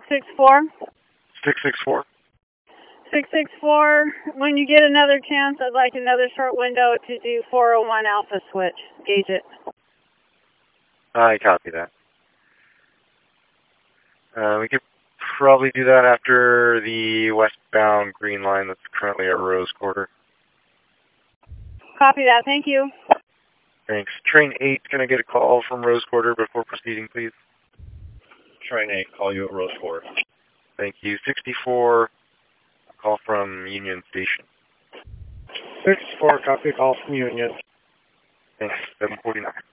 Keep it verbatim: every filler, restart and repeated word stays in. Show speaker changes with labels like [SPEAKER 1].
[SPEAKER 1] six four.
[SPEAKER 2] six six four.
[SPEAKER 1] six six four, when you get another chance, I'd like another short window to do four oh one Alpha switch. Gauge it.
[SPEAKER 2] I copy that. Uh, we could probably do that after the westbound green line that's currently at Rose Quarter.
[SPEAKER 1] Copy that. Thank you.
[SPEAKER 2] Thanks. Train eight, can I get a call from Rose Quarter before proceeding, please?
[SPEAKER 3] Train eight, call you at Rose Quarter.
[SPEAKER 2] Thank you. sixty-four, call from Union Station.
[SPEAKER 3] sixty-four, copy call from Union.
[SPEAKER 2] Thanks. seven forty-nine.